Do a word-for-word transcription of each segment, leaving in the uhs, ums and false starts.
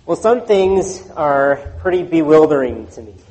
Well, some things are pretty bewildering to me.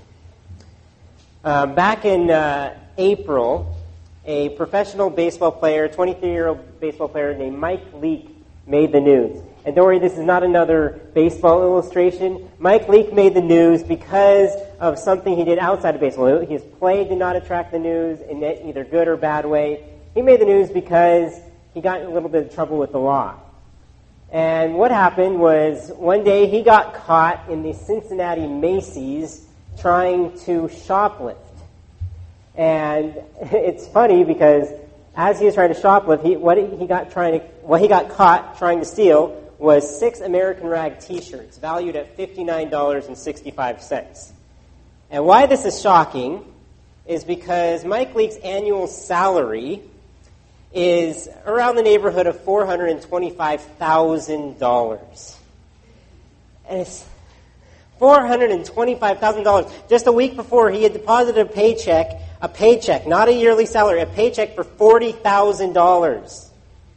Uh, back in uh, April, a professional baseball player, twenty-three-year-old baseball player named Mike Leake made the news. And don't worry, this is not another baseball illustration. Mike Leake made the news because of something he did outside of baseball. His play did not attract the news in either good or bad way. He made the news because he got in a little bit of trouble with the law. And what happened was one day he got caught in the Cincinnati Macy's trying to shoplift. And it's funny because as he was trying to shoplift, he, what he got trying to, what he got caught trying to steal was six American Rag T-shirts valued at fifty-nine dollars and sixty-five cents. And why this is shocking is because Mike Leake's annual salary is around the neighborhood of four hundred twenty-five thousand dollars. And it's four hundred twenty-five thousand dollars. Just a week before, he had deposited a paycheck, a paycheck, not a yearly salary, a paycheck for forty thousand dollars.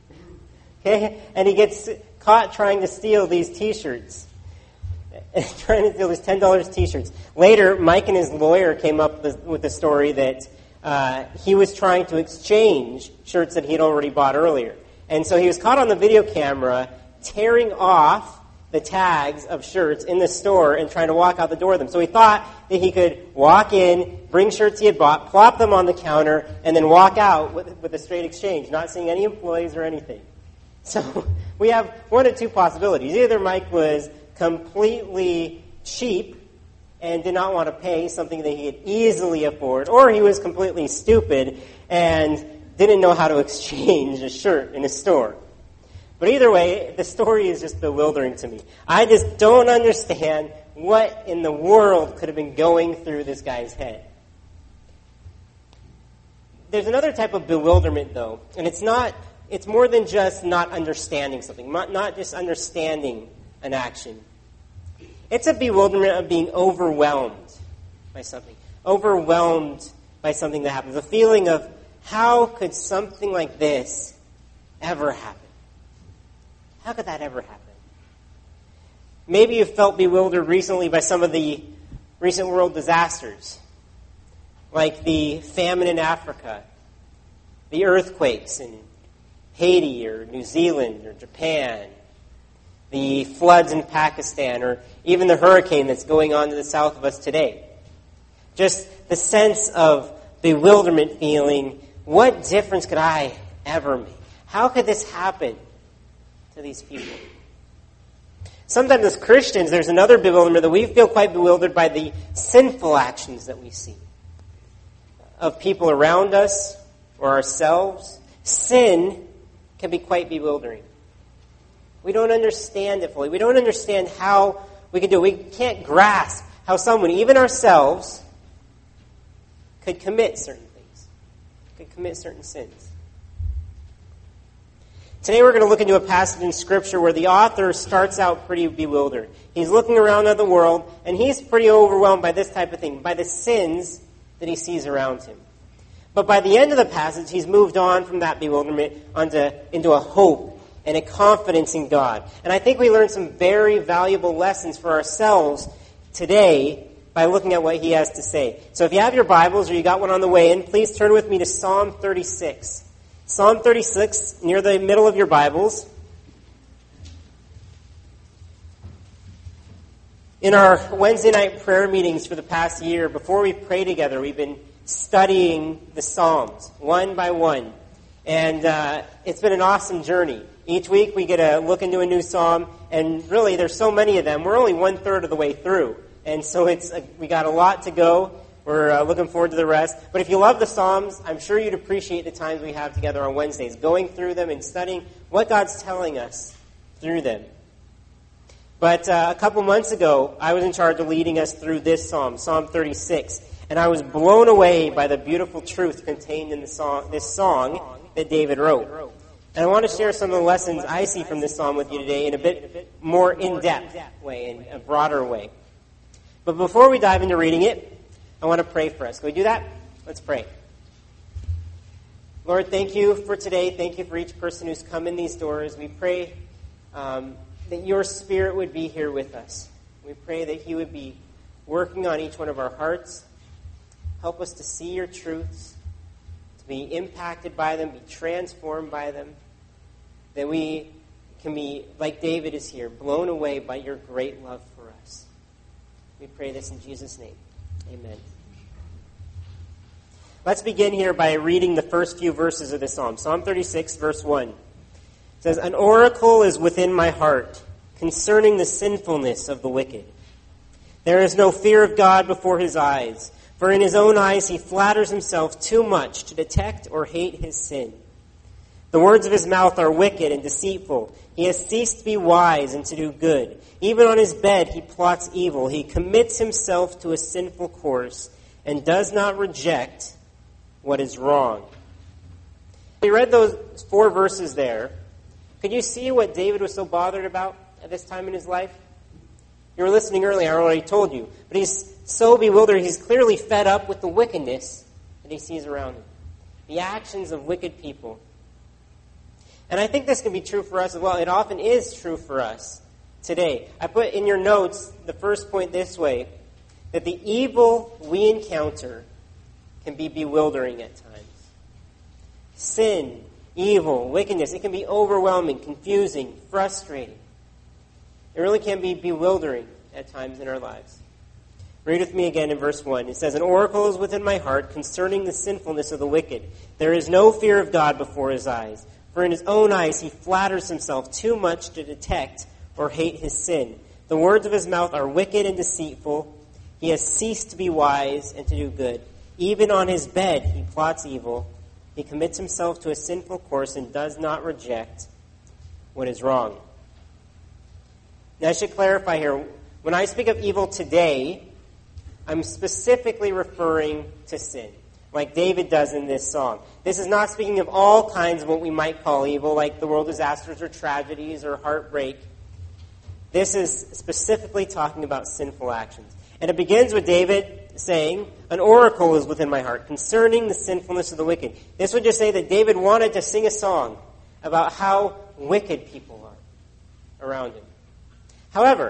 Okay? And he gets caught trying to steal these T-shirts. trying to steal these ten dollars T-shirts. Later, Mike and his lawyer came up with the story that Uh, he was trying to exchange shirts that he'd already bought earlier. And so he was caught on the video camera tearing off the tags of shirts in the store and trying to walk out the door with them. So he thought that he could walk in, bring shirts he had bought, plop them on the counter, and then walk out with, with a straight exchange, not seeing any employees or anything. So we have one of two possibilities. Either Mike was completely cheap and did not want to pay something that he could easily afford, or he was completely stupid and didn't know how to exchange a shirt in a store. But either way, the story is just bewildering to me. I just don't understand what in the world could have been going through this guy's head. There's another type of bewilderment, though, and it's not, it's more than just not understanding something, not, not just understanding an action. It's a bewilderment of being overwhelmed by something. Overwhelmed by something that happens. A feeling of, how could something like this ever happen? How could that ever happen? Maybe you felt bewildered recently by some of the recent world disasters, like the famine in Africa, the earthquakes in Haiti or New Zealand or Japan, the floods in Pakistan, or even the hurricane that's going on to the south of us today. Just the sense of bewilderment feeling, what difference could I ever make? How could this happen to these people? Sometimes as Christians, there's another bewilderment that we feel quite bewildered by the sinful actions that we see of people around us or ourselves. Sin can be quite bewildering. We don't understand it fully. We don't understand how we can do it. We can't grasp how someone, even ourselves, could commit certain things, could commit certain sins. Today we're going to look into a passage in Scripture where the author starts out pretty bewildered. He's looking around at the world, and he's pretty overwhelmed by this type of thing, by the sins that he sees around him. But by the end of the passage, he's moved on from that bewilderment onto, into a hope and a confidence in God. And I think we learned some very valuable lessons for ourselves today by looking at what he has to say. So if you have your Bibles or you got one on the way in, please turn with me to Psalm thirty-six. Psalm thirty-six, near the middle of your Bibles. In our Wednesday night prayer meetings for the past year, before we pray together, we've been studying the Psalms, one by one. And uh, it's been an awesome journey. Each week we get a look into a new psalm, and really there's so many of them. We're only one third of the way through, and so it's a, we got a lot to go. We're uh, looking forward to the rest. But if you love the Psalms, I'm sure you'd appreciate the times we have together on Wednesdays, going through them and studying what God's telling us through them. But uh, a couple months ago, I was in charge of leading us through this psalm, Psalm thirty-six, and I was blown away by the beautiful truth contained in the song, this song that David wrote. And I want to share some of the lessons I see from this psalm with you today in a bit more in-depth way, in a broader way. But before we dive into reading it, I want to pray for us. Can we do that? Let's pray. Lord, thank you for today. Thank you for each person who's come in these doors. We pray um, that your Spirit would be here with us. We pray that he would be working on each one of our hearts. Help us to see your truths, to be impacted by them, be transformed by them, that we can be, like David is here, blown away by your great love for us. We pray this in Jesus' name. Amen. Let's begin here by reading the first few verses of this psalm. Psalm thirty-six, verse one. It says, "An oracle is within my heart concerning the sinfulness of the wicked. There is no fear of God before his eyes, for in his own eyes he flatters himself too much to detect or hate his sin. The words of his mouth are wicked and deceitful. He has ceased to be wise and to do good. Even on his bed he plots evil. He commits himself to a sinful course and does not reject what is wrong." We read those four verses there. Could you see what David was so bothered about at this time in his life? You were listening earlier, I already told you. But he's so bewildered, he's clearly fed up with the wickedness that he sees around him. The actions of wicked people. And I think this can be true for us as well. It often is true for us today. I put in your notes the first point this way, that the evil we encounter can be bewildering at times. Sin, evil, wickedness, it can be overwhelming, confusing, frustrating. It really can be bewildering at times in our lives. Read with me again in verse one. It says, "An oracle is within my heart concerning the sinfulness of the wicked. There is no fear of God before his eyes. For in his own eyes he flatters himself too much to detect or hate his sin. The words of his mouth are wicked and deceitful. He has ceased to be wise and to do good. Even on his bed he plots evil. He commits himself to a sinful course and does not reject what is wrong." Now I should clarify here, when I speak of evil today, I'm specifically referring to sin, like David does in this psalm. This is not speaking of all kinds of what we might call evil, like the world disasters or tragedies or heartbreak. This is specifically talking about sinful actions. And it begins with David saying, "An oracle is within my heart concerning the sinfulness of the wicked." This would just say that David wanted to sing a song about how wicked people are around him. However,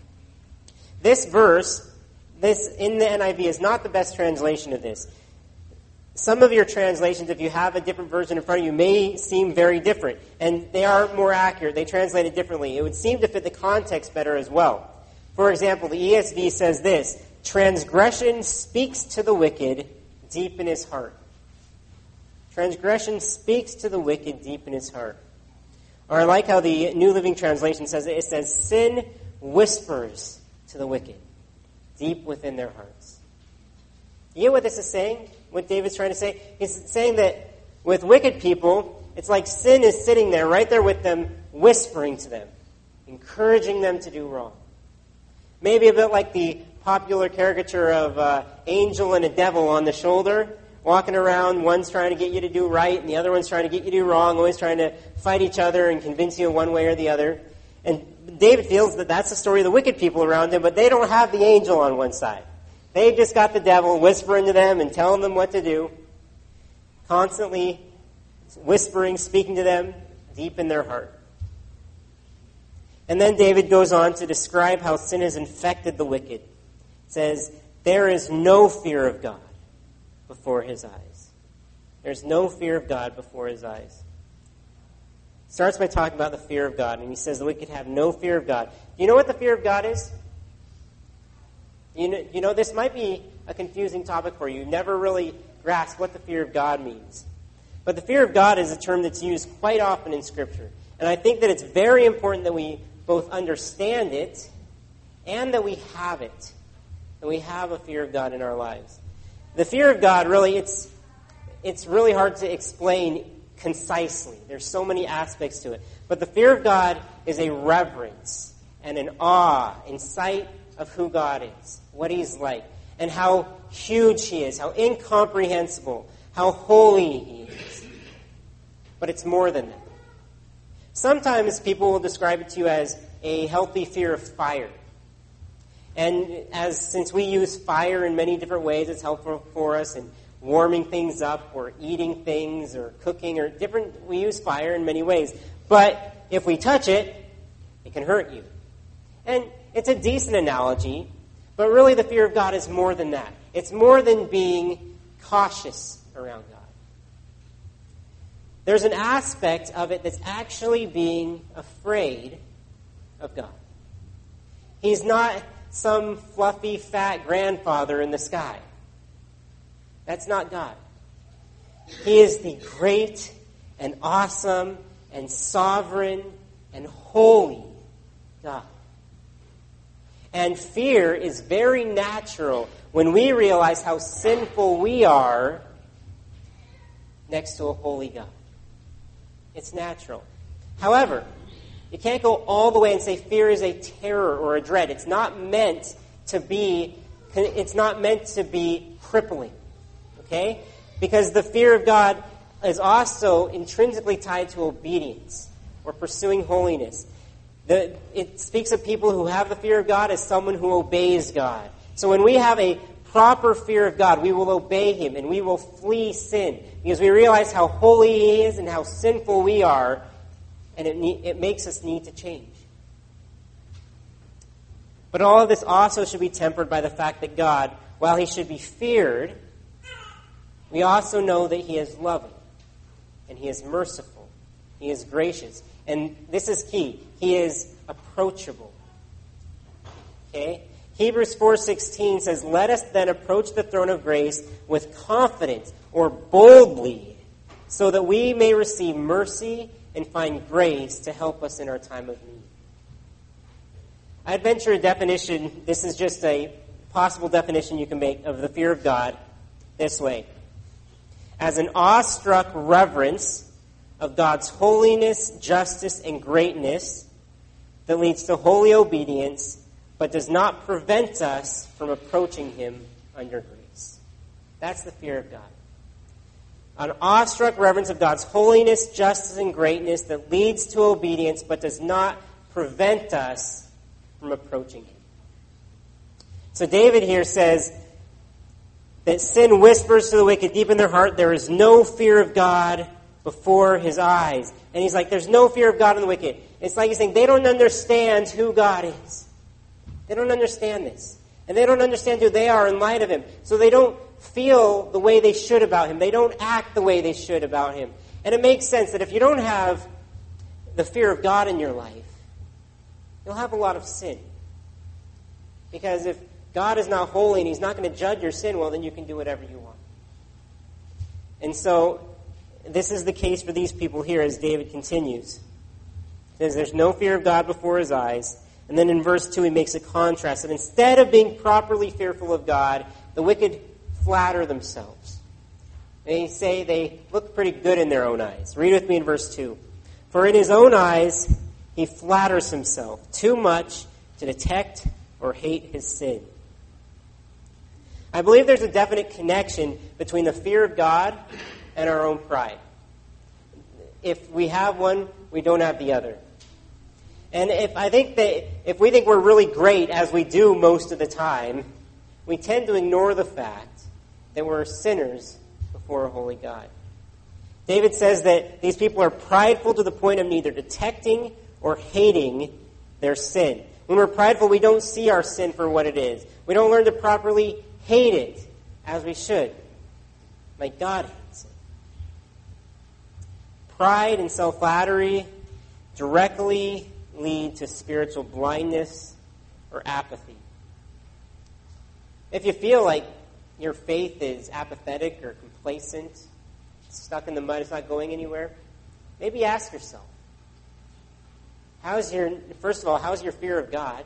this verse, this in the N I V, is not the best translation of this. Some of your translations, if you have a different version in front of you, may seem very different. And they are more accurate. They translate it differently. It would seem to fit the context better as well. For example, the E S V says this, "Transgression speaks to the wicked deep in his heart." Transgression speaks to the wicked deep in his heart. Or I like how the New Living Translation says it. It says, "Sin whispers to the wicked deep within their hearts." You get what this is saying? What David's trying to say? He's saying that with wicked people, it's like sin is sitting there, right there with them, whispering to them, encouraging them to do wrong. Maybe a bit like the popular caricature of an angel and a devil on the shoulder, walking around, one's trying to get you to do right, and the other one's trying to get you to do wrong, always trying to fight each other and convince you in one way or the other. And David feels that that's the story of the wicked people around him, but they don't have the angel on one side. They've just got the devil whispering to them and telling them what to do, constantly whispering, speaking to them deep in their heart. And then David goes on to describe how sin has infected the wicked. It says, "There is no fear of God before his eyes." There's no fear of God before his eyes. He starts by talking about the fear of God, and he says the wicked have no fear of God. Do you know what the fear of God is? You know, you know, this might be a confusing topic for you. You never really grasp what the fear of God means. But the fear of God is a term that's used quite often in Scripture. And I think that it's very important that we both understand it and that we have it. That we have a fear of God in our lives. The fear of God, really, it's it's really hard to explain concisely. There's so many aspects to it. But the fear of God is a reverence and an awe in sight of who God is, what he's like, and how huge he is, how incomprehensible, how holy he is. But it's more than that. Sometimes people will describe it to you as a healthy fear of fire. And as since we use fire in many different ways, it's helpful for us in warming things up or eating things or cooking or different. We use fire in many ways. But if we touch it, it it can hurt you. And it's a decent analogy, but really the fear of God is more than that. It's more than being cautious around God. There's an aspect of it that's actually being afraid of God. He's not some fluffy, fat grandfather in the sky. That's not God. He is the great and awesome and sovereign and holy God. And fear is very natural when we realize how sinful we are next to a holy God. It's natural. However, you can't go all the way and say fear is a terror or a dread. It's not meant to be, it's not meant to be crippling. Okay? Because the fear of God is also intrinsically tied to obedience or pursuing holiness. The, it speaks of people who have the fear of God as someone who obeys God. So when we have a proper fear of God, we will obey Him and we will flee sin because we realize how holy He is and how sinful we are, and it, ne- it makes us need to change. But all of this also should be tempered by the fact that God, while He should be feared, we also know that He is loving and He is merciful. He is gracious. And this is key. He is approachable. Okay? Hebrews four sixteen says, "Let us then approach the throne of grace with confidence," or boldly, "so that we may receive mercy and find grace to help us in our time of need." I'd venture a definition, this is just a possible definition you can make of the fear of God this way. As an awestruck reverence of God's holiness, justice, and greatness that leads to holy obedience, but does not prevent us from approaching Him under grace. That's the fear of God. An awestruck reverence of God's holiness, justice, and greatness that leads to obedience, but does not prevent us from approaching Him. So David here says that sin whispers to the wicked deep in their heart, there is no fear of God before His eyes. And he's like, there's no fear of God in the wicked. It's like he's saying they don't understand who God is. They don't understand this. And they don't understand who they are in light of Him. So they don't feel the way they should about Him. They don't act the way they should about Him. And it makes sense that if you don't have the fear of God in your life, you'll have a lot of sin. Because if God is not holy and He's not going to judge your sin, well, then you can do whatever you want. And so this is the case for these people here as David continues. He says there's no fear of God before His eyes. And then in verse two he makes a contrast that instead of being properly fearful of God, the wicked flatter themselves. They say they look pretty good in their own eyes. Read with me in verse two. "For in his own eyes he flatters himself too much to detect or hate his sin." I believe there's a definite connection between the fear of God and our own pride. If we have one, we don't have the other. And if I think that if we think we're really great, as we do most of the time, we tend to ignore the fact that we're sinners before a holy God. David says that these people are prideful to the point of neither detecting or hating their sin. When we're prideful, we don't see our sin for what it is. We don't learn to properly hate it as we should, like God hates it. Pride and self-flattery directly lead to spiritual blindness or apathy. If you feel like your faith is apathetic or complacent, stuck in the mud, it's not going anywhere, maybe ask yourself, how's your, first of all, how's your fear of God?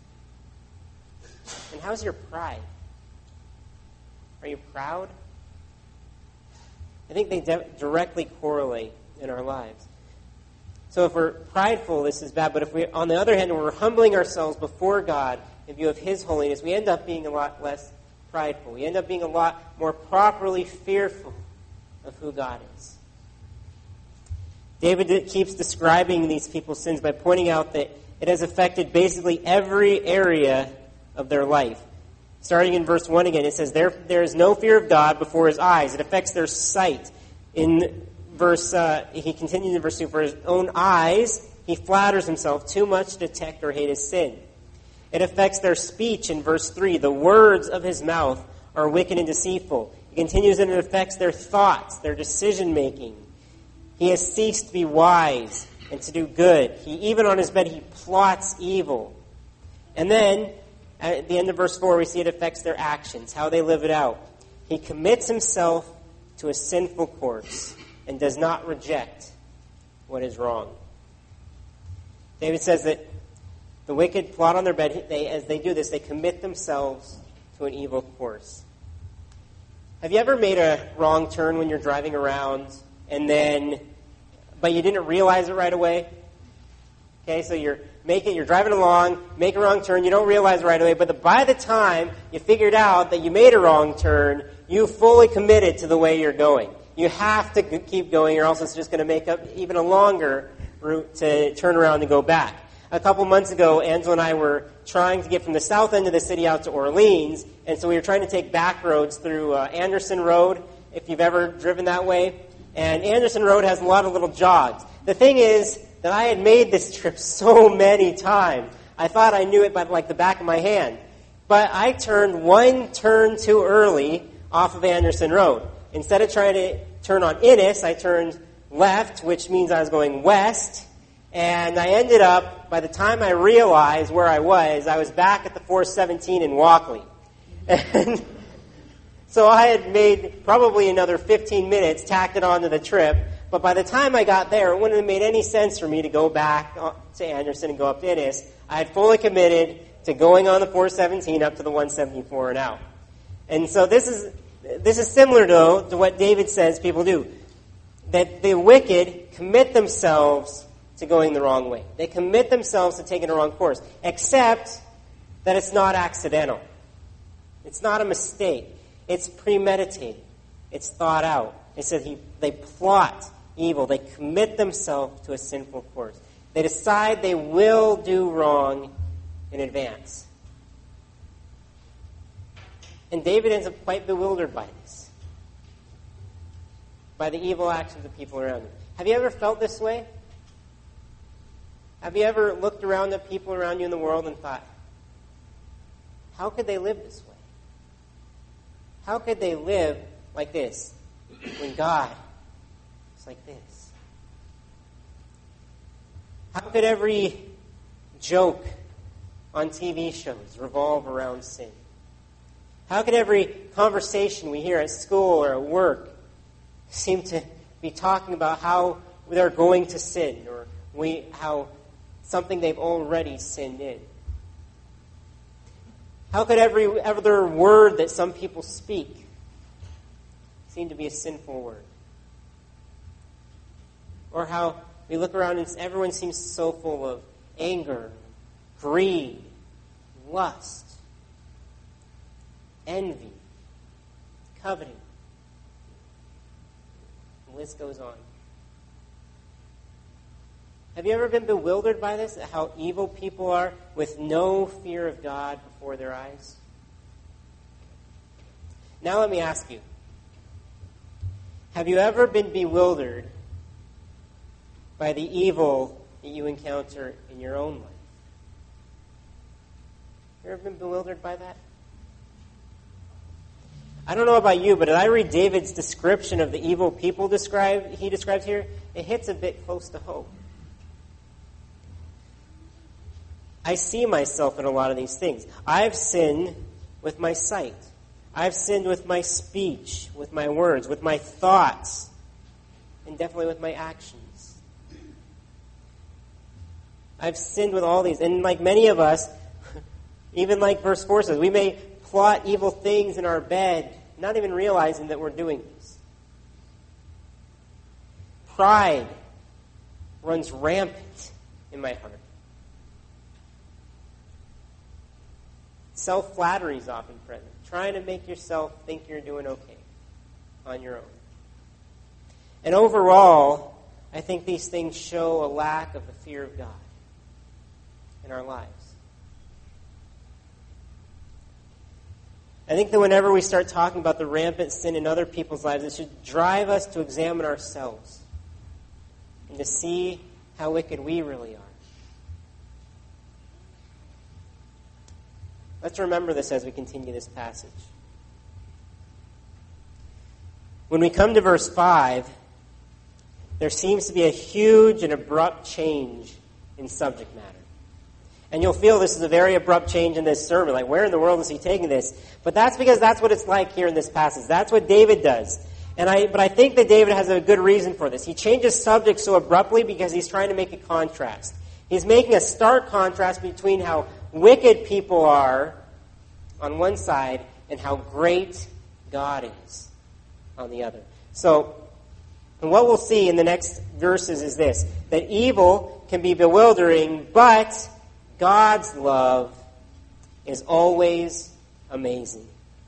And how's your pride? Are you proud? I think they de- directly correlate in our lives. So if we're prideful, this is bad. But if we, on the other hand, when we're humbling ourselves before God in view of His holiness, we end up being a lot less prideful. We end up being a lot more properly fearful of who God is. David keeps describing these people's sins by pointing out that it has affected basically every area of their life. Starting in verse one again, it says, there, there is no fear of God before His eyes. It affects their sight. In verse, uh, he continues in verse two, for His own eyes, He He flatters himself too much to detect or hate his sin. It affects their speech in verse three. The words of his mouth are wicked and deceitful. It continues and it affects their thoughts, their decision-making. He has ceased to be wise and to do good. He, even on his bed, he plots evil. And then, at the end of verse four, we see it affects their actions, how they live it out. He commits himself to a sinful course and does not reject what is wrong. David says that the wicked plot on their bed. They, as they do this, they commit themselves to an evil course. Have you ever made a wrong turn when you're driving around and then, but you didn't realize it right away? Okay, so you're making, you're driving along, make a wrong turn, you don't realize it right away, but the, by the time you figured out that you made a wrong turn, you fully committed to the way you're going. You have to keep going, or else it's just going to make up even a longer route to turn around and go back. A couple months ago, Angela and I were trying to get from the south end of the city out to Orleans, and so we were trying to take back roads through uh, Anderson Road, if you've ever driven that way. And Anderson Road has a lot of little jogs. The thing is that I had made this trip so many times, I thought I knew it by like the back of my hand. But I turned one turn too early off of Anderson Road. Instead of trying to turn on Innis, I turned left, which means I was going west. And I ended up, by the time I realized where I was, I was back at the four seventeen in Walkley. And so I had made probably another fifteen minutes, tacked it onto the trip. But by the time I got there, it wouldn't have made any sense for me to go back to Anderson and go up to Innis. I had fully committed to going on the four seventeen up to the one seventy-four and out. And so this is this is similar, though, to what David says people do. That the wicked commit themselves to going the wrong way. They commit themselves to taking the wrong course, except that it's not accidental. It's not a mistake. It's premeditated. It's thought out. It says he, they plot evil. They commit themselves to a sinful course. They decide they will do wrong in advance. And David ends up quite bewildered by this, by the evil actions of people around him. Have you ever felt this way? Have you ever looked around at people around you in the world and thought, how could they live this way? How could they live like this when God is like this? How could every joke on T V shows revolve around sin? How could every conversation we hear at school or at work seem to be talking about how they're going to sin, or we how something they've already sinned in? How could every other word that some people speak seem to be a sinful word? Or how we look around and everyone seems so full of anger, greed, lust, envy, coveting. The list goes on. Have you ever been bewildered by this, at how evil people are with no fear of God before their eyes? Now let me ask you, have you ever been bewildered by the evil that you encounter in your own life? Have you ever been bewildered by that? I don't know about you, but as I read David's description of the evil people described, he describes here, it hits a bit close to home. I see myself in a lot of these things. I've sinned with my sight. I've sinned with my speech, with my words, with my thoughts, and definitely with my actions. I've sinned with all these. And like many of us, even like verse four says, we may plot evil things in our bed, not even realizing that we're doing this. Pride runs rampant in my heart. Self-flattery is often present, trying to make yourself think you're doing okay on your own. And overall, I think these things show a lack of the fear of God in our lives. I think that whenever we start talking about the rampant sin in other people's lives, it should drive us to examine ourselves and to see how wicked we really are. Let's remember this as we continue this passage. When we come to verse five, there seems to be a huge and abrupt change in subject matter. And you'll feel this is a very abrupt change in this sermon. Like, where in the world is he taking this? But that's because that's what it's like here in this passage. That's what David does. And I, but I think that David has a good reason for this. He changes subject so abruptly because he's trying to make a contrast. He's making a stark contrast between how wicked people are on one side and how great God is on the other. So, and what we'll see in the next verses is this, that evil can be bewildering, but God's love is always amazing.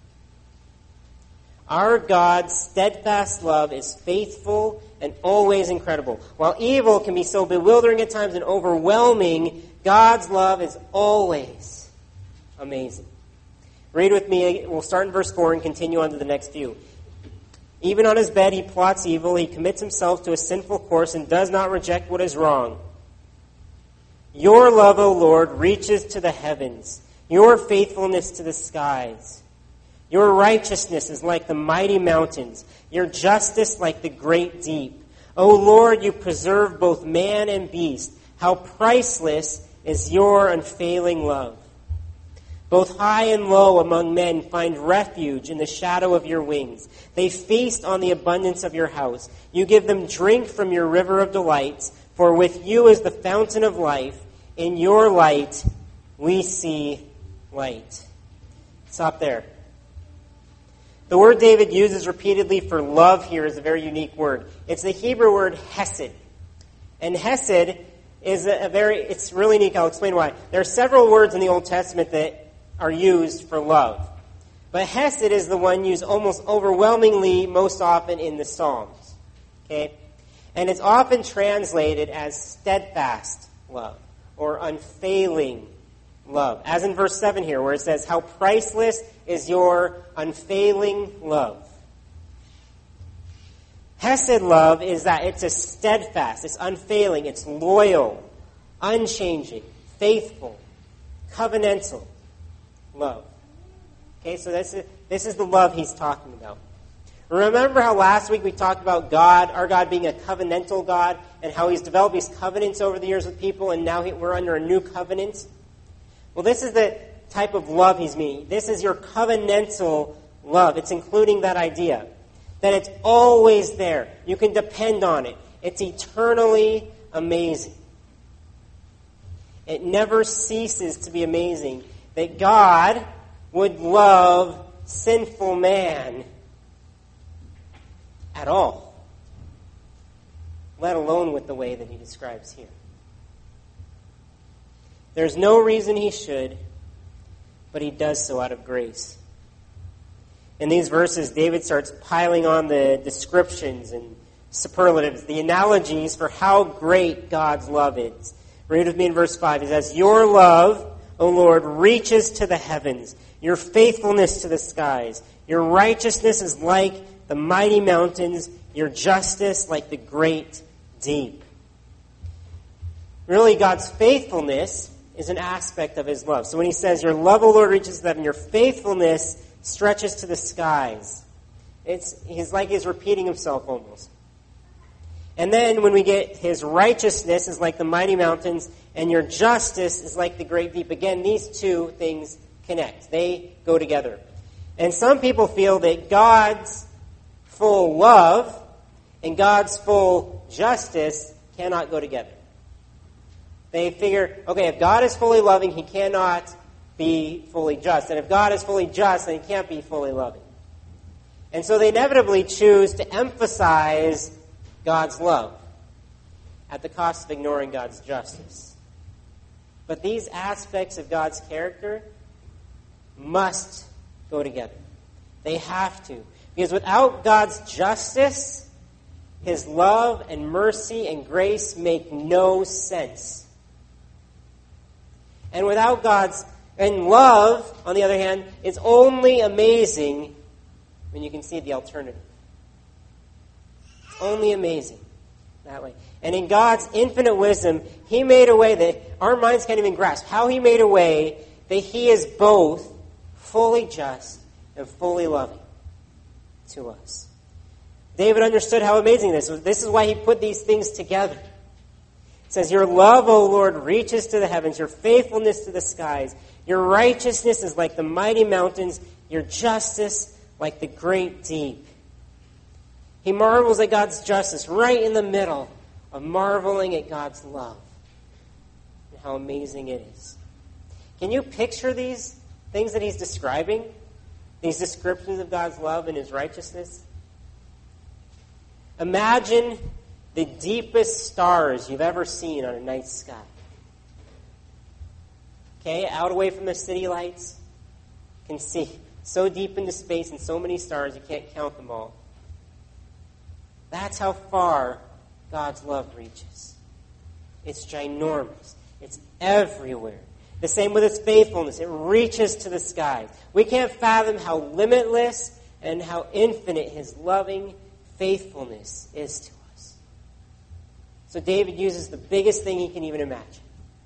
Our God's steadfast love is faithful and always incredible. While evil can be so bewildering at times and overwhelming, God's love is always amazing. Read with me. We'll start in verse four and continue on to the next few. Even on his bed he plots evil. He commits himself to a sinful course and does not reject what is wrong. Your love, O Lord, reaches to the heavens, your faithfulness to the skies. Your righteousness is like the mighty mountains, your justice like the great deep. O Lord, you preserve both man and beast. How priceless is your unfailing love. Both high and low among men find refuge in the shadow of your wings. They feast on the abundance of your house. You give them drink from your river of delights, for with you is the fountain of life. In your light we see light. Stop there. The word David uses repeatedly for love here is a very unique word. It's the Hebrew word hesed. And hesed is a, a very, it's really unique. I'll explain why. There are several words in the Old Testament that are used for love. But hesed is the one used almost overwhelmingly most often in the Psalms. Okay? And it's often translated as steadfast love or unfailing love. As in verse seven here, where it says, how priceless is your unfailing love. Hesed love is that it's a steadfast, it's unfailing, it's loyal, unchanging, faithful, covenantal love. Okay, so this is, this is the love he's talking about. Remember how last week we talked about God, our God being a covenantal God, and how he's developed these covenants over the years with people, and now we're under a new covenant? Well, this is the type of love he's meaning. This is your covenantal love. It's including that idea. That it's always there. You can depend on it. It's eternally amazing. It never ceases to be amazing that God would love sinful man at all, let alone with the way that he describes here. There's no reason he should, but he does so out of grace. In these verses, David starts piling on the descriptions and superlatives, the analogies for how great God's love is. Read with me in verse five. He says, your love, O Lord, reaches to the heavens, your faithfulness to the skies. Your righteousness is like the mighty mountains, your justice like the great deep. Really, God's faithfulness is an aspect of his love. So when he says, your love, O Lord, reaches to heaven, your faithfulness stretches to the skies. It's he's like he's repeating himself almost. And then when we get his righteousness is like the mighty mountains, and your justice is like the great deep. Again, these two things connect. They go together. And some people feel that God's full love and God's full justice cannot go together. They figure, okay, if God is fully loving, he cannot be fully just. And if God is fully just, then he can't be fully loving. And so they inevitably choose to emphasize God's love at the cost of ignoring God's justice. But these aspects of God's character must go together. They have to. Because without God's justice, his love and mercy and grace make no sense. And without God's, and love, on the other hand, is only amazing when you can see the alternative. It's only amazing that way. And in God's infinite wisdom, he made a way that our minds can't even grasp. How he made a way that he is both fully just and fully loving to us. David understood how amazing this was. This is why he put these things together. It says, your love, O Lord, reaches to the heavens, your faithfulness to the skies. Your righteousness is like the mighty mountains, your justice like the great deep. He marvels at God's justice right in the middle of marveling at God's love and how amazing it is. Can you picture these things that he's describing? These descriptions of God's love and his righteousness? Imagine the deepest stars you've ever seen on a night sky. Okay, out away from the city lights. You can see so deep into space and so many stars you can't count them all. That's how far God's love reaches. It's ginormous. It's everywhere. The same with his faithfulness. It reaches to the skies. We can't fathom how limitless and how infinite his loving faithfulness is to us. So David uses the biggest thing he can even imagine.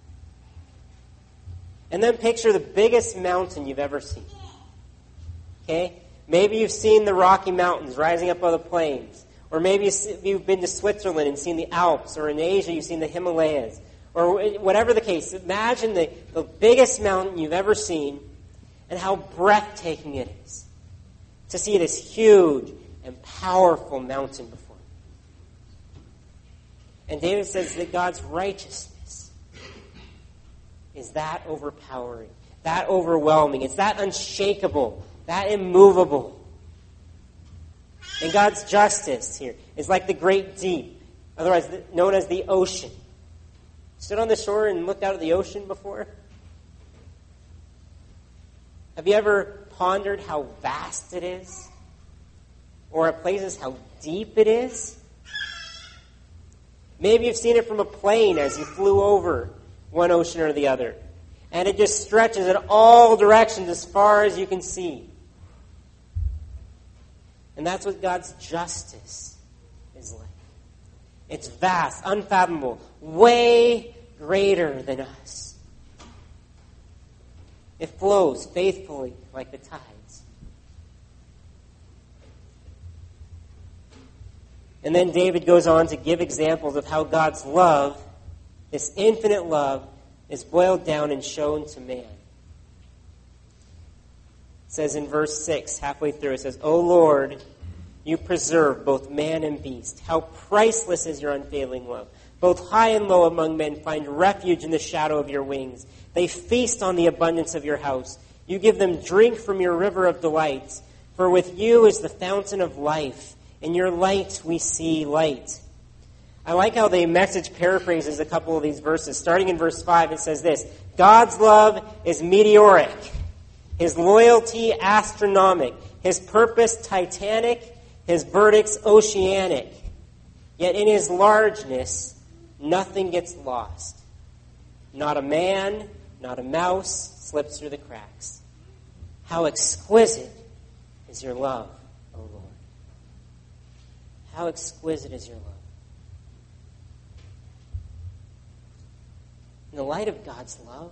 And then picture the biggest mountain you've ever seen. Okay? Maybe you've seen the Rocky Mountains rising up out of the plains. Or maybe you've been to Switzerland and seen the Alps. Or in Asia you've seen the Himalayas. Or whatever the case. Imagine the, the biggest mountain you've ever seen and how breathtaking it is to see this huge and powerful mountain before you. And David says that God's righteousness is that overpowering, that overwhelming. It's that unshakable, that immovable. And God's justice here is like the great deep, otherwise known as the ocean. Stood on the shore and looked out at the ocean before? Have you ever pondered how vast it is? Or at places how deep it is? Maybe you've seen it from a plane as you flew over one ocean or the other. And it just stretches in all directions as far as you can see. And that's what God's justice is like. It's vast, unfathomable, way greater than us. It flows faithfully like the tides. And then David goes on to give examples of how God's love, this infinite love, is boiled down and shown to man. It says in verse six, halfway through, it says, O Lord, you preserve both man and beast. How priceless is your unfailing love. Both high and low among men find refuge in the shadow of your wings. They feast on the abundance of your house. You give them drink from your river of delights. For with you is the fountain of life. In your light we see light. I like how the Message paraphrases a couple of these verses. Starting in verse five, it says this: God's love is meteoric. His loyalty astronomic. His purpose titanic. His verdicts oceanic. Yet in his largeness, nothing gets lost. Not a man, not a mouse slips through the cracks. How exquisite is your love, O Lord. How exquisite is your love. In the light of God's love,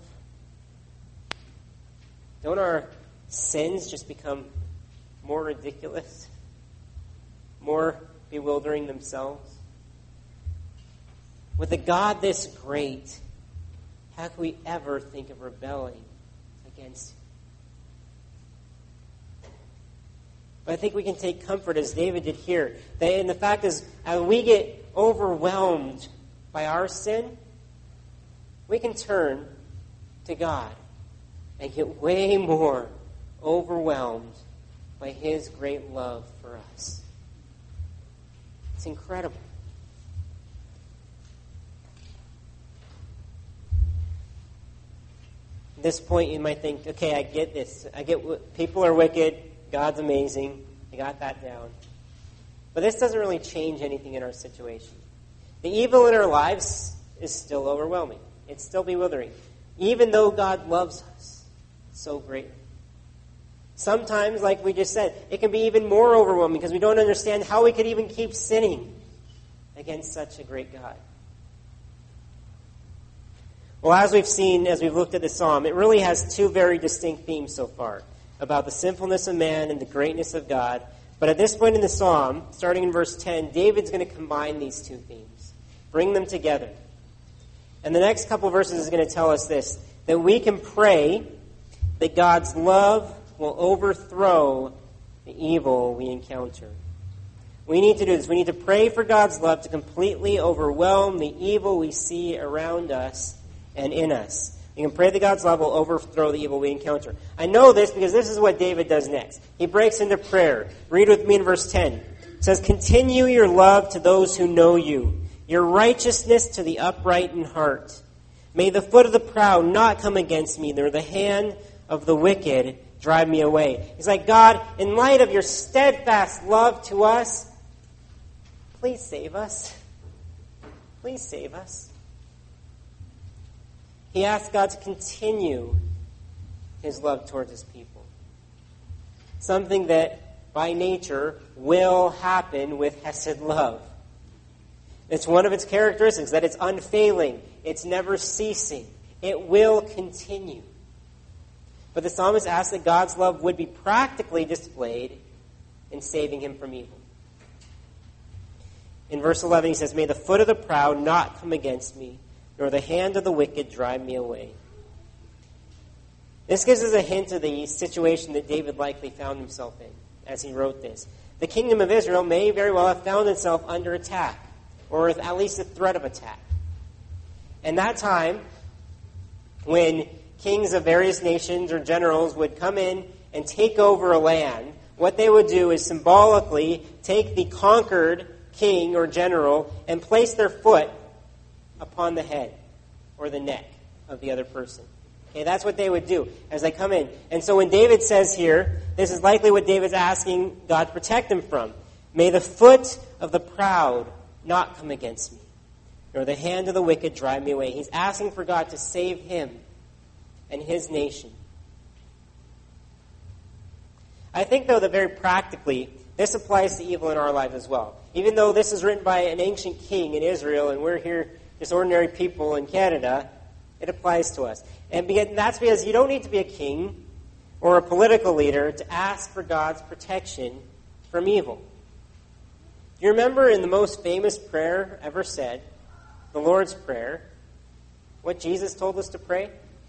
don't our sins just become more ridiculous? More bewildering themselves? With a God this great, how could we ever think of rebelling against him? But I think we can take comfort, as David did here, that, and the fact is, as we get overwhelmed by our sin, we can turn to God and get way more overwhelmed by his great love for us. It's incredible. At this point, you might think, okay, I get this. I get people are wicked. God's amazing. I got that down. But this doesn't really change anything in our situation. The evil in our lives is still overwhelming. It's still bewildering. Even though God loves us so greatly. Sometimes, like we just said, it can be even more overwhelming because we don't understand how we could even keep sinning. against such a great God? Well, as we've seen, as we've looked at the psalm, it really has two very distinct themes so far, about the sinfulness of man and the greatness of God. But at this point in the psalm, starting in verse ten, David's going to combine these two themes, bring them together. And the next couple verses is going to tell us this, that we can pray that God's love will overthrow the evil we encounter. We need to do this. We need to pray for God's love to completely overwhelm the evil we see around us and in us. We can pray that God's love will overthrow the evil we encounter. I know this because this is what David does next. He breaks into prayer. Read with me in verse ten. It says, "Continue your love to those who know you, your righteousness to the upright in heart. May the foot of the proud not come against me, nor the hand of the wicked drive me away." He's like, God, in light of your steadfast love to us, please save us. Please save us. He asks God to continue his love towards his people. Something that, by nature, will happen with Hesed love. It's one of its characteristics, that it's unfailing. It's never ceasing. It will continue. But the psalmist asks that God's love would be practically displayed in saving him from evil. In verse eleven, he says, "May the foot of the proud not come against me, nor the hand of the wicked drive me away." This gives us a hint of the situation that David likely found himself in as he wrote this. The kingdom of Israel may very well have found itself under attack, or with at least a threat of attack. And that time, when kings of various nations or generals would come in and take over a land, what they would do is symbolically take the conquered king or general and place their foot upon the head or the neck of the other person. Okay, that's what they would do as they come in. And so when David says here, this is likely what David's asking God to protect him from. May the foot of the proud not come against me, nor the hand of the wicked drive me away. He's asking for God to save him and his nation. I think, though, that very practically, this applies to evil in our lives as well. Even though this is written by an ancient king in Israel, and we're here just ordinary people in Canada, it applies to us. And that's because you don't need to be a king or a political leader to ask for God's protection from evil. Do you remember in the most famous prayer ever said, the Lord's Prayer, what Jesus told us to pray? It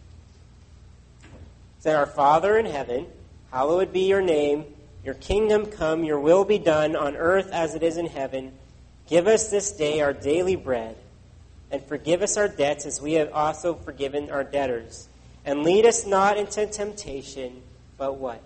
said, "Our Father in heaven, hallowed be your name. Your kingdom come, your will be done on earth as it is in heaven. Give us this day our daily bread, and forgive us our debts as we have also forgiven our debtors. And lead us not into temptation, but" what?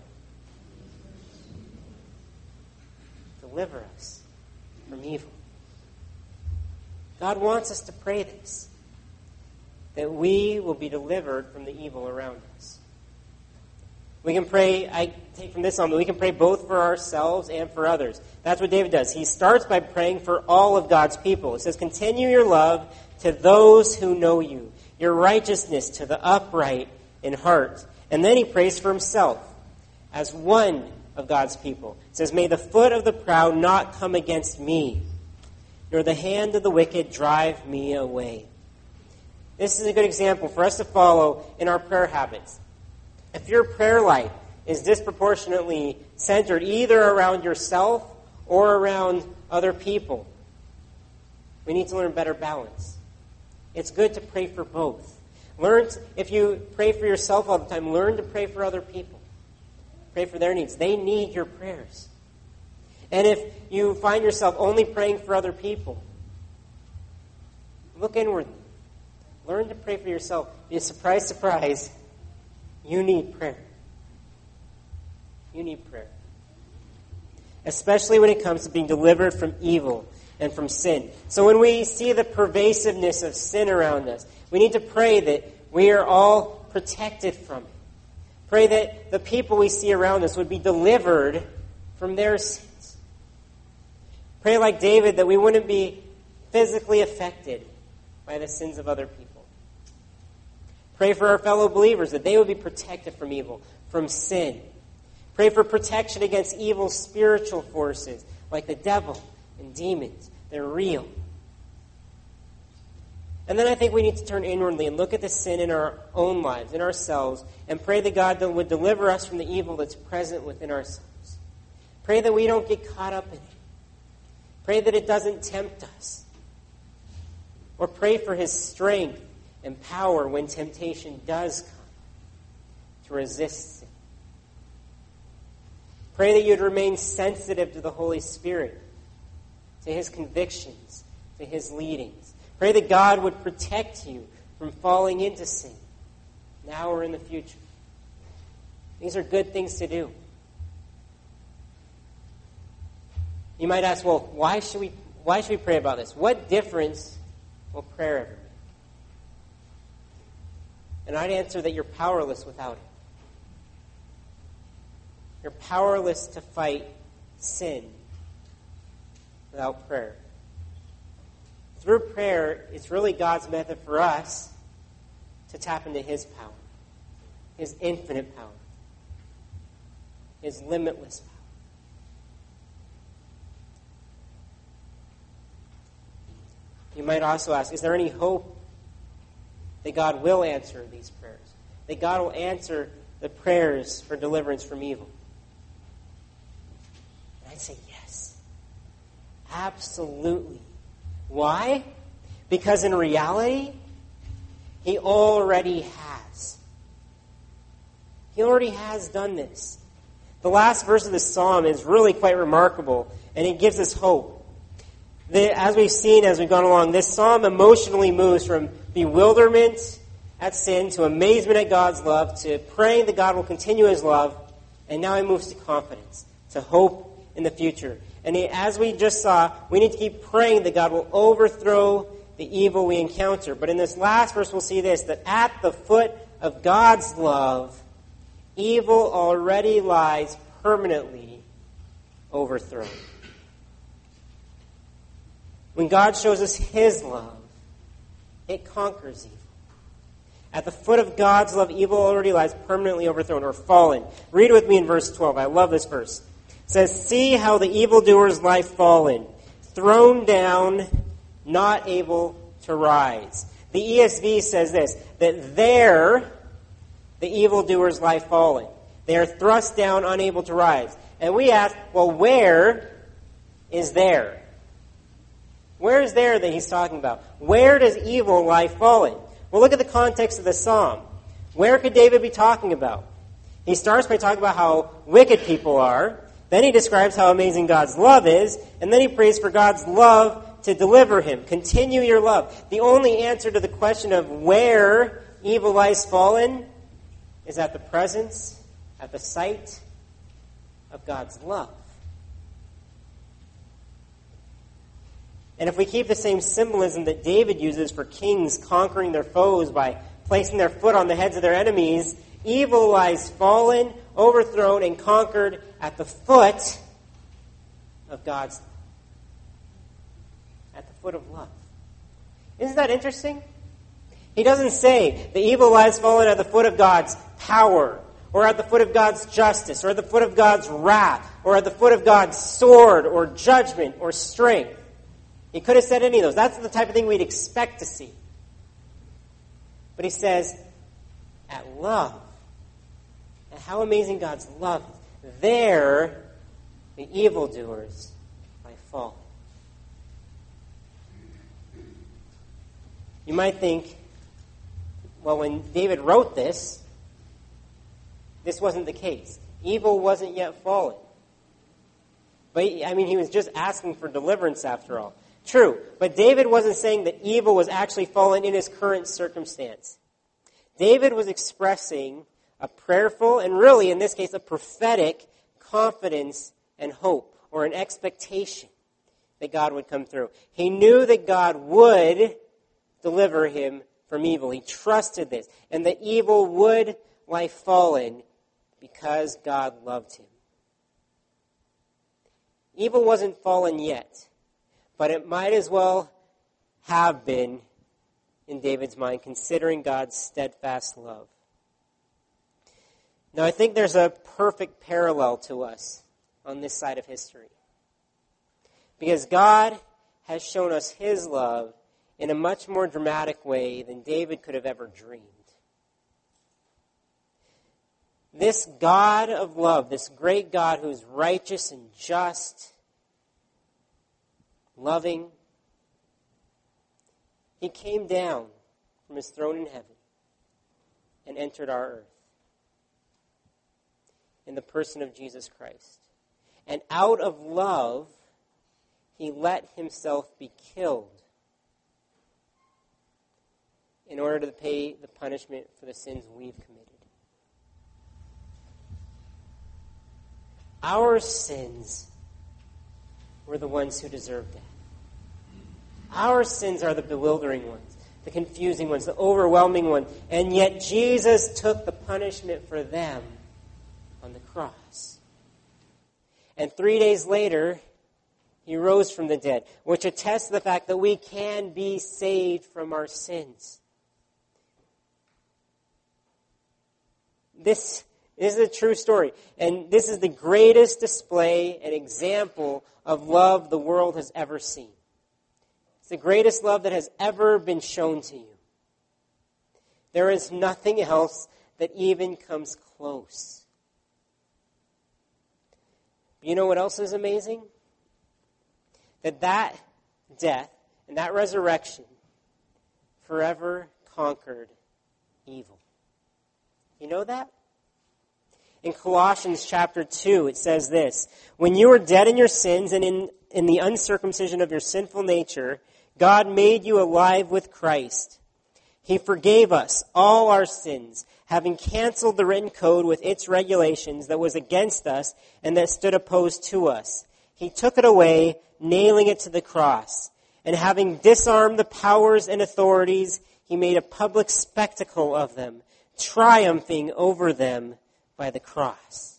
Deliver us from evil. God wants us to pray this, that we will be delivered from the evil around us. We can pray, I take from this on, but we can pray both for ourselves and for others. That's what David does. He starts by praying for all of God's people. It says, "Continue your love to those who know you, your righteousness to the upright in heart." And then he prays for himself as one of God's people. It says, "May the foot of the proud not come against me, nor the hand of the wicked drive me away." This is a good example for us to follow in our prayer habits. If your prayer life is disproportionately centered either around yourself or around other people, we need to learn better balance. It's good to pray for both. Learn, to, if you pray for yourself all the time, learn to pray for other people. Pray for their needs. They need your prayers. And if you find yourself only praying for other people, look inwardly. Learn to pray for yourself. Because surprise, surprise, you need prayer. You need prayer. Especially when it comes to being delivered from evil and from sin. So when we see the pervasiveness of sin around us, we need to pray that we are all protected from it. Pray that the people we see around us would be delivered from their sins. Pray like David that we wouldn't be physically affected by the sins of other people. Pray for our fellow believers that they would be protected from evil, from sin. Pray for protection against evil spiritual forces like the devil and demons. They're real. And then I think we need to turn inwardly and look at the sin in our own lives, in ourselves, and pray that God would deliver us from the evil that's present within ourselves. Pray that we don't get caught up in it. Pray that it doesn't tempt us. Or pray for his strength and power when temptation does come to resist sin. Pray that you'd remain sensitive to the Holy Spirit, to his convictions, to his leadings. Pray that God would protect you from falling into sin, now or in the future. These are good things to do. You might ask, well, why should we why should we pray about this? What difference will prayer ever make? And I'd answer that you're powerless without it. You're powerless to fight sin without prayer. Through prayer, it's really God's method for us to tap into his power, his infinite power, his limitless power. You might also ask, is there any hope that God will answer these prayers? That God will answer the prayers for deliverance from evil? And I'd say yes. Absolutely. Why? Because in reality, he already has. He already has done this. The last verse of this psalm is really quite remarkable, and it gives us hope. The, as we've seen as we've gone along, this psalm emotionally moves from bewilderment at sin to amazement at God's love to praying that God will continue his love, and now he moves to confidence, to hope in the future. And he, as we just saw, we need to keep praying that God will overthrow the evil we encounter. But in this last verse, we'll see this, that at the foot of God's love, evil already lies permanently overthrown. When God shows us his love, it conquers evil. At the foot of God's love, evil already lies permanently overthrown or fallen. Read with me in verse twelve. I love this verse. It says, "See how the evildoers lie fallen, thrown down, not able to rise." The E S V says this, that there the evildoers lie fallen. They are thrust down, unable to rise. And we ask, well, where is there? Where is there that he's talking about? Where does evil lie fallen? Well, look at the context of the psalm. Where could David be talking about? He starts by talking about how wicked people are. Then he describes how amazing God's love is. And then he prays for God's love to deliver him. Continue your love. The only answer to the question of where evil lies fallen is at the presence, at the sight of God's love. And if we keep the same symbolism that David uses for kings conquering their foes by placing their foot on the heads of their enemies, evil lies fallen, overthrown, and conquered at the foot of God's love. At the foot of love. Isn't that interesting? He doesn't say the evil lies fallen at the foot of God's power, or at the foot of God's justice, or at the foot of God's wrath, or at the foot of God's sword, or judgment, or strength. He could have said any of those. That's the type of thing we'd expect to see. But he says, at love. And how amazing God's love is. There, the evildoers lie fallen. You might think, well, when David wrote this, this wasn't the case. Evil wasn't yet fallen. But, I mean, he was just asking for deliverance after all. True, but David wasn't saying that evil was actually fallen in his current circumstance. David was expressing a prayerful, and really in this case a prophetic, confidence and hope, or an expectation that God would come through. He knew that God would deliver him from evil. He trusted this, and that evil would lie fallen because God loved him. Evil wasn't fallen yet. But it might as well have been in David's mind, considering God's steadfast love. Now, I think there's a perfect parallel to us on this side of history. Because God has shown us his love in a much more dramatic way than David could have ever dreamed. This God of love, this great God who's righteous and just, loving, he came down from his throne in heaven and entered our earth in the person of Jesus Christ. And out of love, he let himself be killed in order to pay the punishment for the sins we've committed. Our sins were the ones who deserved that. Our sins are the bewildering ones, the confusing ones, the overwhelming ones. And yet Jesus took the punishment for them on the cross. And three days later, he rose from the dead, which attests to the fact that we can be saved from our sins. This This is a true story. And this is the greatest display and example of love the world has ever seen. It's the greatest love that has ever been shown to you. There is nothing else that even comes close. But you know what else is amazing? That that death and that resurrection forever conquered evil. You know that? In Colossians chapter two, it says this, "When you were dead in your sins and in, in the uncircumcision of your sinful nature, God made you alive with Christ. He forgave us all our sins, having canceled the written code with its regulations that was against us and that stood opposed to us. He took it away, nailing it to the cross. And having disarmed the powers and authorities, he made a public spectacle of them, triumphing over them by the cross."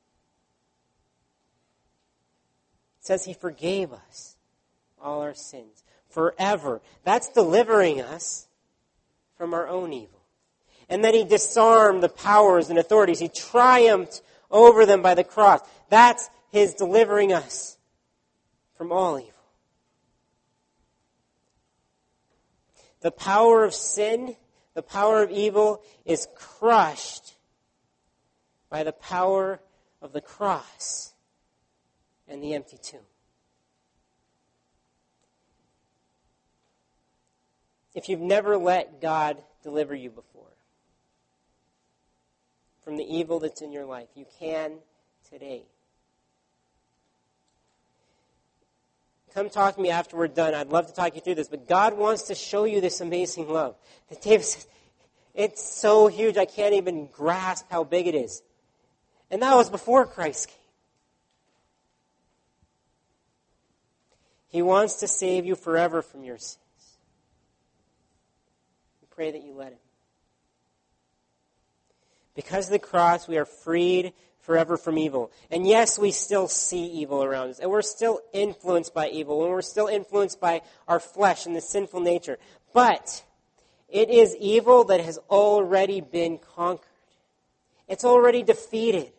It says he forgave us all our sins forever. That's delivering us from our own evil. And then he disarmed the powers and authorities. He triumphed over them by the cross. That's his delivering us from all evil. The power of sin, the power of evil is crushed by the power of the cross and the empty tomb. If you've never let God deliver you before from the evil that's in your life, you can today. Come talk to me after we're done. I'd love to talk you through this, but God wants to show you this amazing love. That David says, it's so huge I can't even grasp how big it is. And that was before Christ came. He wants to save you forever from your sins. We pray that you let him. Because of the cross, we are freed forever from evil. And yes, we still see evil around us. And we're still influenced by evil. And we're still influenced by our flesh and the sinful nature. But it is evil that has already been conquered. It's already defeated.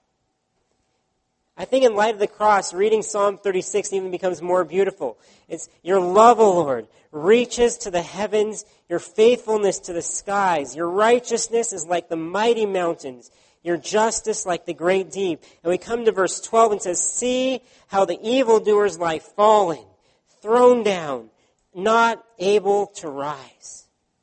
I think in light of the cross, reading Psalm thirty-six even becomes more beautiful. It's your love, O Lord, reaches to the heavens, your faithfulness to the skies. Your righteousness is like the mighty mountains, your justice like the great deep. And we come to verse twelve and says, see how the evildoers lie fallen, thrown down, not able to rise.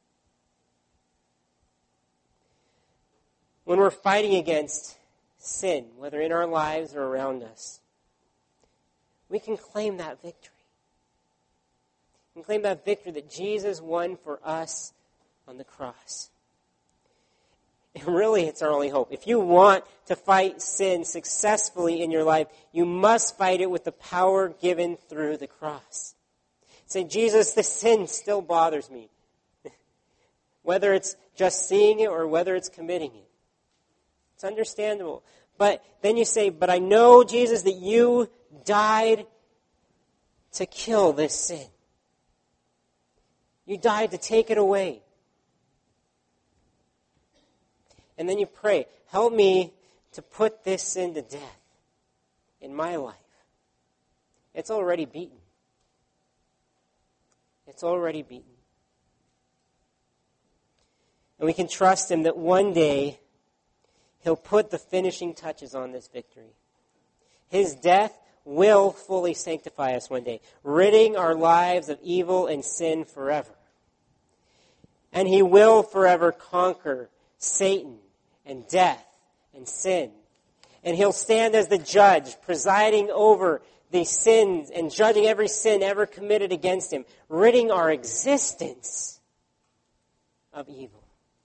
When we're fighting against sin, whether in our lives or around us, we can claim that victory. We can claim that victory that Jesus won for us on the cross. And really, it's our only hope. If you want to fight sin successfully in your life, you must fight it with the power given through the cross. Say, Jesus, the sin still bothers me. Whether it's just seeing it or whether it's committing it. It's understandable. But then you say, but I know, Jesus, that you died to kill this sin. You died to take it away. And then you pray, help me to put this sin to death in my life. It's already beaten. It's already beaten. And we can trust him that one day he'll put the finishing touches on this victory. His death will fully sanctify us one day, ridding our lives of evil and sin forever. And he will forever conquer Satan and death and sin. And he'll stand as the judge, presiding over the sins and judging every sin ever committed against him, ridding our existence of evil.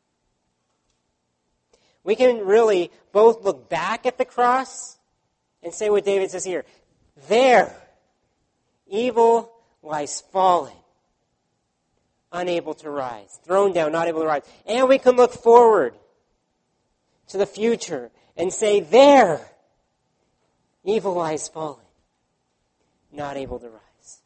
We can really both look back at the cross and say what David says here. There, evil lies fallen, unable to rise, thrown down, not able to rise. And we can look forward to the future and say, there, evil lies fallen, not able to rise.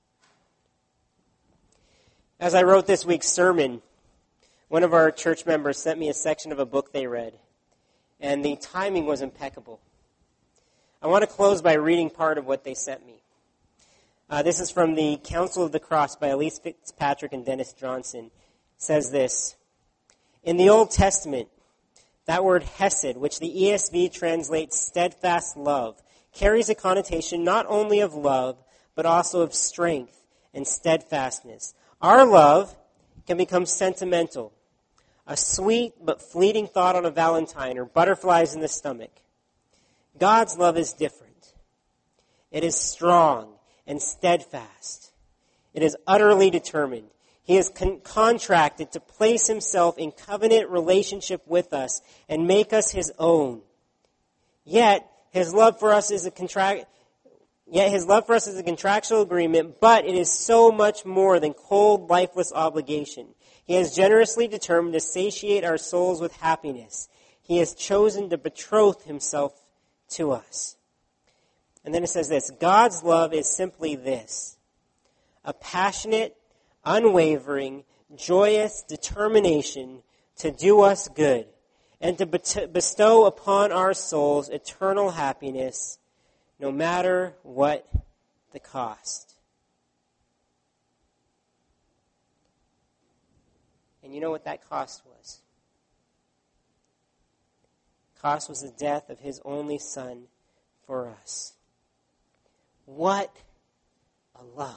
As I wrote this week's sermon, one of our church members sent me a section of a book they read, and the timing was impeccable. I want to close by reading part of what they sent me. Uh, this is from the Council of the Cross by Elise Fitzpatrick and Dennis Johnson. It says this: in the Old Testament, that word hesed, which the E S V translates steadfast love, carries a connotation not only of love, but also of strength and steadfastness. Our love can become sentimental, a sweet but fleeting thought on a Valentine or butterflies in the stomach. God's love is different. It is strong and steadfast. It is utterly determined. He is con- contracted to place himself in covenant relationship with us and make us his own. Yet his love for us is a contract. Yet his love for us is a contractual agreement, but it is so much more than cold, lifeless obligation. He has generously determined to satiate our souls with happiness. He has chosen to betroth himself to us. And then it says this: God's love is simply this: a passionate, unwavering, joyous determination to do us good and to bestow upon our souls eternal happiness, no matter what the cost. And you know what that cost was? Cost was the death of his only Son for us. What a love.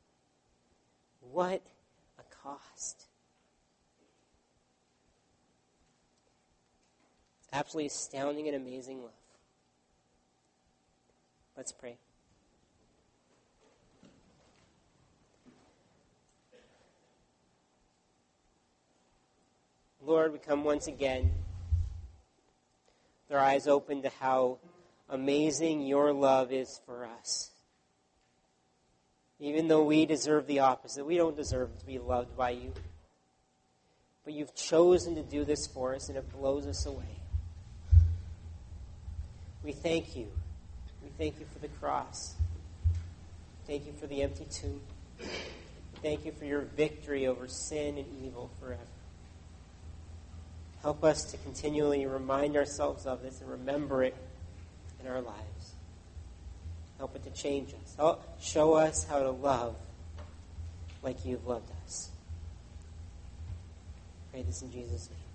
What a cost. It's absolutely astounding and amazing love. Let's pray. Lord, we come once again with our eyes open to how amazing your love is for us. Even though we deserve the opposite, we don't deserve to be loved by you. But you've chosen to do this for us, and it blows us away. We thank you. We thank you for the cross. Thank you for the empty tomb. Thank you for your victory over sin and evil forever. Help us to continually remind ourselves of this and remember it in our lives. Help it to change us. Help show us how to love like you've loved us. Pray this in Jesus' name.